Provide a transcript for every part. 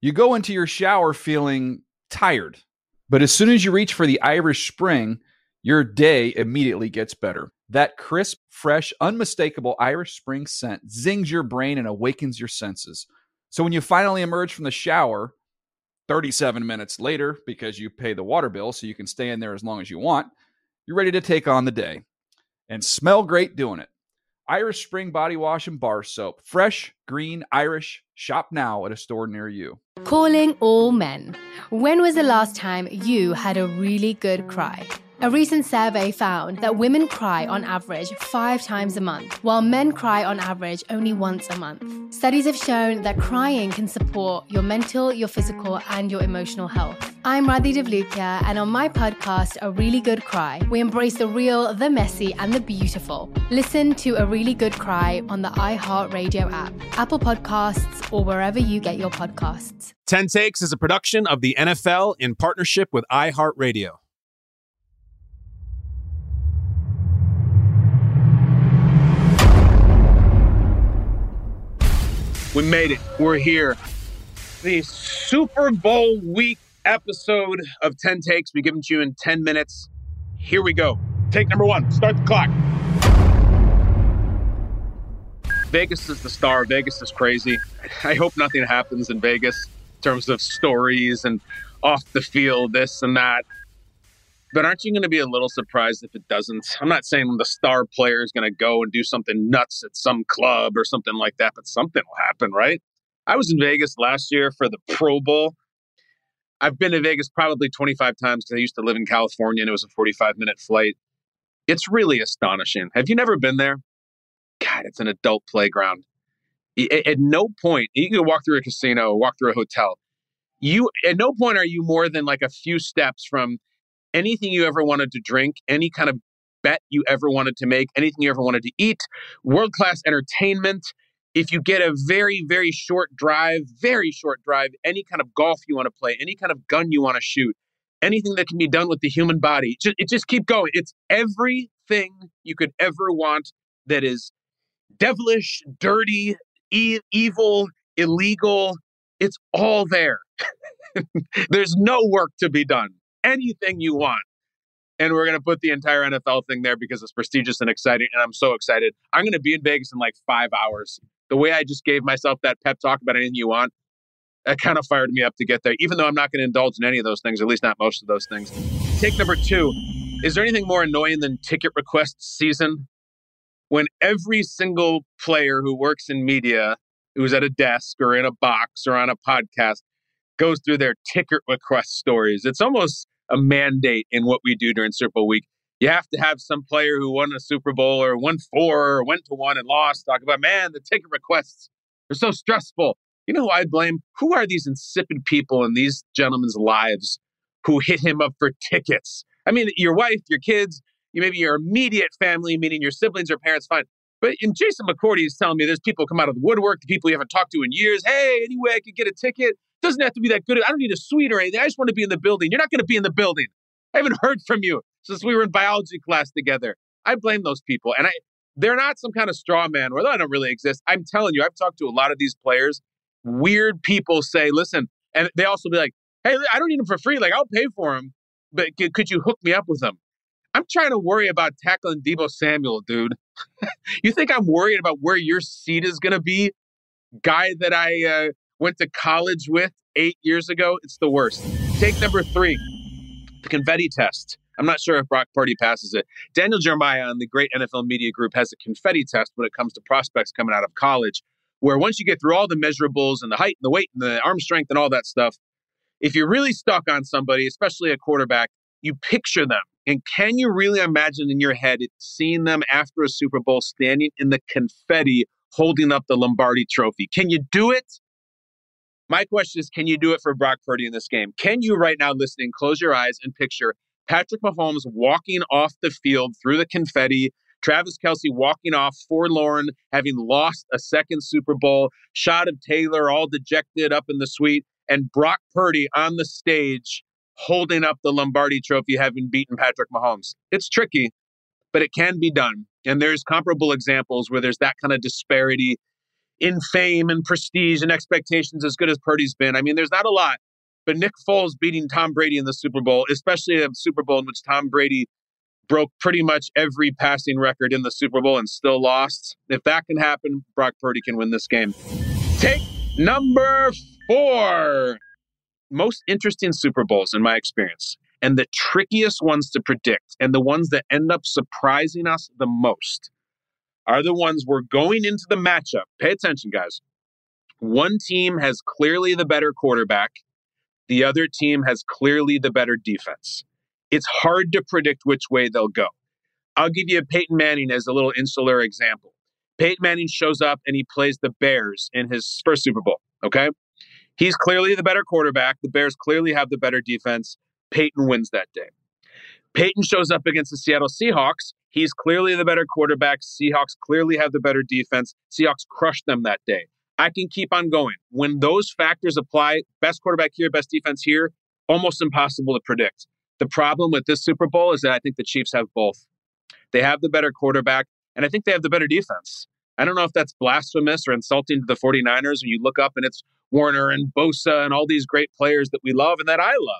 You go into your shower feeling tired, but as soon as you reach for the Irish Spring, your day immediately gets better. That crisp, fresh, unmistakable Irish Spring scent zings your brain and awakens your senses. So when you finally emerge from the shower 37 minutes later, because you pay the water bill so you can stay in there as long as you want, you're ready to take on the day and smell great doing it. Irish Spring Body Wash and Bar Soap. Fresh, green, Irish. Shop now at a store near you. Calling all men. When was the last time you had a really good cry? A recent survey found that women cry on average 5 times a month, while men cry on average only once a month. Studies have shown that crying can support your mental, your physical, and your emotional health. I'm Radhi Devlukia, and on my podcast, A Really Good Cry, we embrace the real, the messy, and the beautiful. Listen to A Really Good Cry on the iHeartRadio app, Apple Podcasts, or wherever you get your podcasts. 10 Takes is a production of the NFL in partnership with iHeartRadio. We made it. We're here. The Super Bowl week episode of 10 Takes. We give them to you in 10 minutes. Here we go. Take number 1. Start the clock. Vegas is the star. Vegas is crazy. I hope nothing happens in Vegas in terms of stories and off the field, this and that. But aren't you going to be a little surprised if it doesn't? I'm not saying the star player is going to go and do something nuts at some club or something like that, but something will happen, right? I was in Vegas last year for the Pro Bowl. I've been to Vegas probably 25 times because I used to live in California and it was a 45-minute flight. It's really astonishing. Have you never been there? God, it's an adult playground. At no point, you can walk through a casino or walk through a hotel. At no point are you more than like a few steps from anything you ever wanted to drink, any kind of bet you ever wanted to make, anything you ever wanted to eat, world-class entertainment. If you get a very, very short drive, any kind of golf you want to play, any kind of gun you want to shoot, anything that can be done with the human body, it just keep going. It's everything you could ever want that is devilish, dirty, evil, illegal. It's all there. There's no work to be done. Anything you want. And we're going to put the entire NFL thing there because it's prestigious and exciting. And I'm so excited. I'm going to be in Vegas in like 5 hours. The way I just gave myself that pep talk about anything you want, that kind of fired me up to get there, even though I'm not going to indulge in any of those things, or at least not most of those things. Take number 2. Is there anything more annoying than ticket request season? When every single player who works in media, who's at a desk or in a box or on a podcast, goes through their ticket request stories. It's almost a mandate in what we do during Super Bowl week. You have to have some player who won a Super Bowl or won 4 or went to 1 and lost talk about, man, the ticket requests are so stressful. You know who I blame? Who are these insipid people in these gentlemen's lives who hit him up for tickets? I mean, your wife, your kids, maybe your immediate family, meaning your siblings or parents, fine. But in Jason McCourty is telling me there's people come out of the woodwork, the people you haven't talked to in years. Hey, anyway, I could get a ticket. Doesn't have to be that good. I don't need a suite or anything. I just want to be in the building. You're not going to be in the building. I haven't heard from you since we were in biology class together. I blame those people. And they're not some kind of straw man, or they don't really exist. I'm telling you, I've talked to a lot of these players. Weird people say, listen, and they also be like, hey, I don't need them for free. Like, I'll pay for them, but could you hook me up with them? I'm trying to worry about tackling Deebo Samuel, dude. You think I'm worried about where your seat is going to be? Guy that I went to college with 8 years ago? It's the worst. Take number 3, the confetti test. I'm not sure if Brock Purdy passes it. Daniel Jeremiah on the great NFL media group has a confetti test when it comes to prospects coming out of college, where once you get through all the measurables and the height and the weight and the arm strength and all that stuff, if you're really stuck on somebody, especially a quarterback, you picture them. And can you really imagine in your head seeing them after a Super Bowl standing in the confetti holding up the Lombardi trophy? Can you do it? My question is, can you do it for Brock Purdy in this game? Can you right now listening, close your eyes and picture Patrick Mahomes walking off the field through the confetti, Travis Kelce walking off forlorn, having lost a second Super Bowl, shot of Taylor all dejected up in the suite, and Brock Purdy on the stage holding up the Lombardi trophy, having beaten Patrick Mahomes. It's tricky, but it can be done. And there's comparable examples where there's that kind of disparity in fame and prestige and expectations as good as Purdy's been. I mean, there's not a lot, but Nick Foles beating Tom Brady in the Super Bowl, especially a Super Bowl in which Tom Brady broke pretty much every passing record in the Super Bowl and still lost. If that can happen, Brock Purdy can win this game. Take number 4. Most interesting Super Bowls in my experience, and the trickiest ones to predict, and the ones that end up surprising us the most, are the ones we're going into the matchup. Pay attention, guys. One team has clearly the better quarterback. The other team has clearly the better defense. It's hard to predict which way they'll go. I'll give you Peyton Manning as a little insular example. Peyton Manning shows up and he plays the Bears in his first Super Bowl, okay? He's clearly the better quarterback. The Bears clearly have the better defense. Peyton wins that day. Peyton shows up against the Seattle Seahawks. He's clearly the better quarterback. Seahawks clearly have the better defense. Seahawks crushed them that day. I can keep on going. When those factors apply, best quarterback here, best defense here, almost impossible to predict. The problem with this Super Bowl is that I think the Chiefs have both. They have the better quarterback, and I think they have the better defense. I don't know if that's blasphemous or insulting to the 49ers when you look up and it's Warner and Bosa and all these great players that we love and that I love.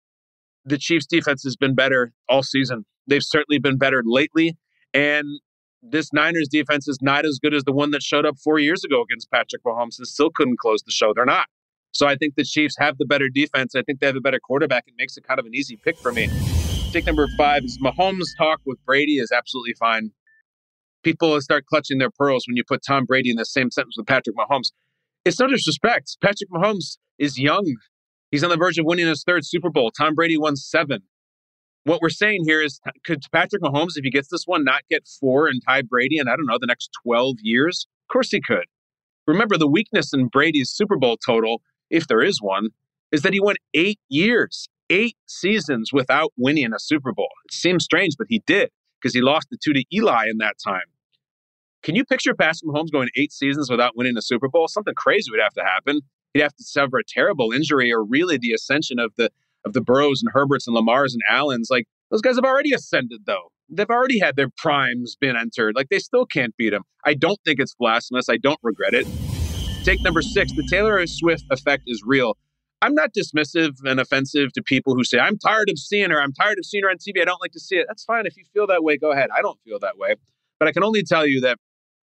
The Chiefs' defense has been better all season. They've certainly been better lately. And this Niners defense is not as good as the one that showed up 4 years ago against Patrick Mahomes and still couldn't close the show. They're not. So I think the Chiefs have the better defense. I think they have a better quarterback. It makes it kind of an easy pick for me. Take number 5 is Mahomes' talk with Brady is absolutely fine. People start clutching their pearls when you put Tom Brady in the same sentence with Patrick Mahomes. It's no disrespect. Patrick Mahomes is young. He's on the verge of winning his 3rd Super Bowl. Tom Brady won 7. What we're saying here is, could Patrick Mahomes, if he gets this one, not get 4 and tie Brady in, I don't know, the next 12 years? Of course he could. Remember, the weakness in Brady's Super Bowl total, if there is one, is that he went 8 years, 8 seasons without winning a Super Bowl. It seems strange, but he did, because he lost the 2 to Eli in that time. Can you picture Patrick Mahomes going 8 seasons without winning a Super Bowl? Something crazy would have to happen. He'd have to suffer a terrible injury, or really the ascension of the Burrows and Herberts and Lamars and Allens. Like, those guys have already ascended, though. They've already had their primes been entered. Like, they still can't beat him. I don't think it's blasphemous. I don't regret it. Take number 6. The Taylor Swift effect is real. I'm not dismissive and offensive to people who say, I'm tired of seeing her. I'm tired of seeing her on TV. I don't like to see it. That's fine. If you feel that way, go ahead. I don't feel that way. But I can only tell you that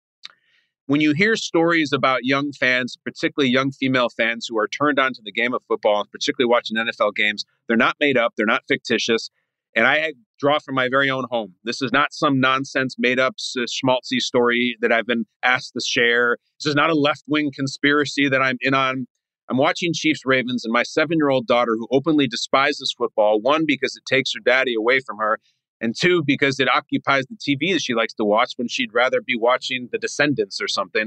when you hear stories about young fans, particularly young female fans who are turned on to the game of football, particularly watching NFL games, they're not made up, they're not fictitious. And I draw from my very own home. This is not some nonsense, made-up, schmaltzy story that I've been asked to share. This is not a left-wing conspiracy that I'm in on. I'm watching Chiefs-Ravens, and my 7-year-old daughter, who openly despises football, 1, because it takes her daddy away from her, and 2, because it occupies the TV that she likes to watch when she'd rather be watching The Descendants or something.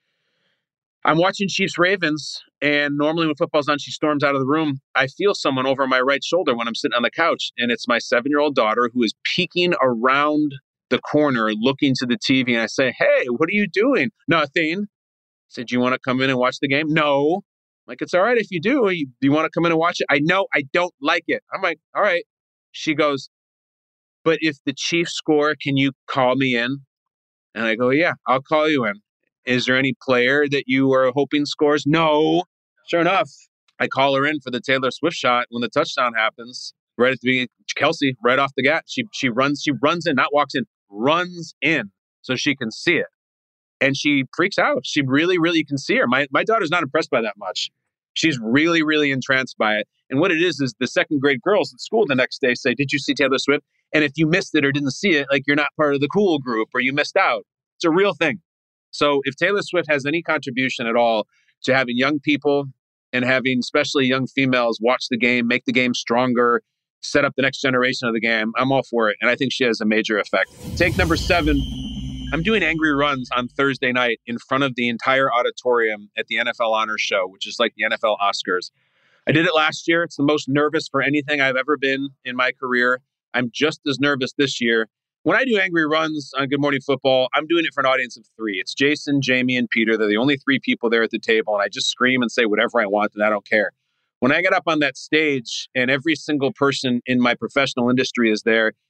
I'm watching Chiefs-Ravens, and normally when football's on, she storms out of the room. I feel someone over my right shoulder when I'm sitting on the couch, and it's my 7-year-old daughter who is peeking around the corner looking to the TV, and I say, hey, what are you doing? Nothing. I said, do you want to come in and watch the game? No. I'm like, it's all right if you do. Do you want to come in and watch it? I know I don't like it. I'm like, all right. She goes, but if the Chiefs score, can you call me in? And I go, yeah, I'll call you in. Is there any player that you are hoping scores? No. Sure enough, I call her in for the Taylor Swift shot when the touchdown happens. Right at the beginning, Kelsey, right off the bat, she runs in, not walks in, runs in so she can see it. And she freaks out. She really, really can see her. My daughter's not impressed by that much. She's really, really entranced by it. And what it is the second grade girls at school the next day say, did you see Taylor Swift? And if you missed it or didn't see it, like, you're not part of the cool group or you missed out. It's a real thing. So if Taylor Swift has any contribution at all to having young people and having especially young females watch the game, make the game stronger, set up the next generation of the game, I'm all for it. And I think she has a major effect. Take number 7. I'm doing angry runs on Thursday night in front of the entire auditorium at the NFL Honors Show, which is like the NFL Oscars. I did it last year. It's the most nervous for anything I've ever been in my career. I'm just as nervous this year. When I do angry runs on Good Morning Football, I'm doing it for an audience of 3. It's Jason, Jamie, and Peter. They're the only 3 people there at the table, and I just scream and say whatever I want, and I don't care. When I get up on that stage and every single person in my professional industry is there,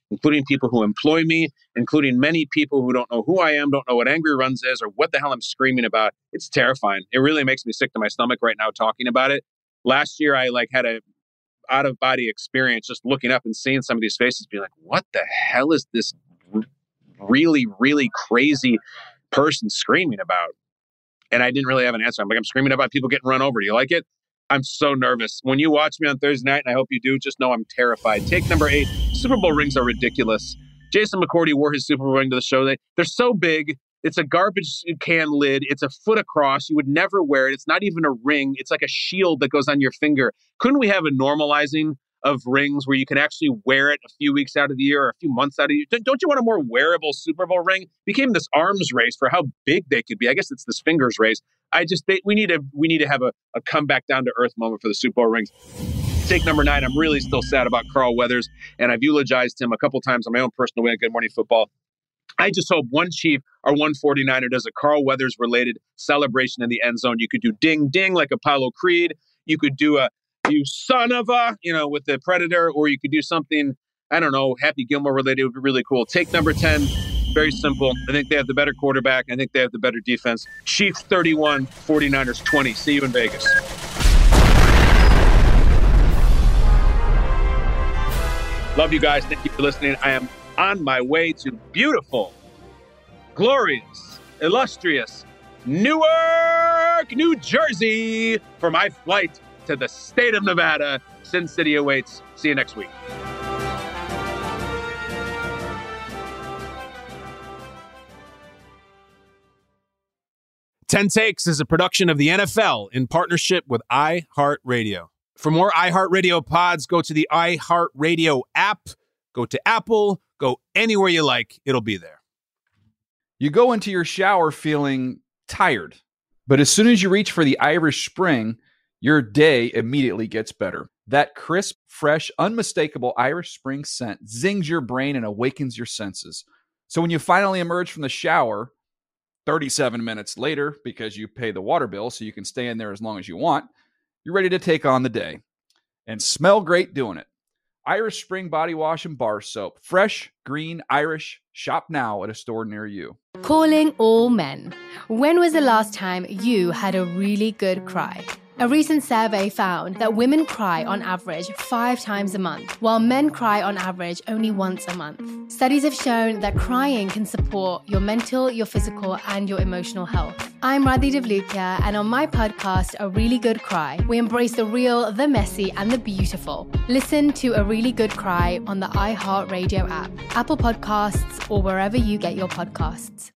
including people who employ me, including many people who don't know who I am, don't know what Angry Runs is or what the hell I'm screaming about. It's terrifying. It really makes me sick to my stomach right now talking about it. Last year, I had a out-of-body experience just looking up and seeing some of these faces being like, what the hell is this really, really crazy person screaming about? And I didn't really have an answer. I'm screaming about people getting run over. Do you like it? I'm so nervous. When you watch me on Thursday night, and I hope you do, just know I'm terrified. Take number 8. Super Bowl rings are ridiculous. Jason McCourty wore his Super Bowl ring to the show. They're so big. It's a garbage can lid. It's a foot across. You would never wear it. It's not even a ring. It's like a shield that goes on your finger. Couldn't we have a normalizing of rings where you can actually wear it a few weeks out of the year or a few months out of the year? Don't you want a more wearable Super Bowl ring? It became this arms race for how big they could be. I guess it's this fingers race. We need to have a come back down to earth moment for the Super Bowl rings. Take number 9. I'm really still sad about Carl Weathers, and I've eulogized him a couple times on my own personal way at Good Morning Football. I just hope one Chief or one 49er does a Carl Weathers related celebration in the end zone. You could do ding ding like Apollo Creed. You could do a you son of a, with the Predator, or you could do something, I don't know, Happy Gilmore related. It would be really cool. Take number 10. Very simple. I think they have the better quarterback. I think they have the better defense. Chiefs 31, 49ers 20. See you in Vegas. Love you guys. Thank you for listening. I am on my way to beautiful, glorious, illustrious Newark, New Jersey for my flight to the state of Nevada. Sin City awaits. See you next week. Ten Takes is a production of the NFL in partnership with iHeartRadio. For more iHeartRadio pods, go to the iHeartRadio app, go to Apple, go anywhere you like. It'll be there. You go into your shower feeling tired, but as soon as you reach for the Irish Spring, your day immediately gets better. That crisp, fresh, unmistakable Irish Spring scent zings your brain and awakens your senses. So when you finally emerge from the shower 37 minutes later, because you pay the water bill so you can stay in there as long as you want, you're ready to take on the day and smell great doing it. Irish Spring Body Wash and Bar Soap. Fresh, green, Irish. Shop now at a store near you. Calling all men. When was the last time you had a really good cry? A recent survey found that women cry on average 5 times a month, while men cry on average only once a month. Studies have shown that crying can support your mental, your physical, and your emotional health. I'm Radhi Devlukia, and on my podcast, A Really Good Cry, we embrace the real, the messy, and the beautiful. Listen to A Really Good Cry on the iHeartRadio app, Apple Podcasts, or wherever you get your podcasts.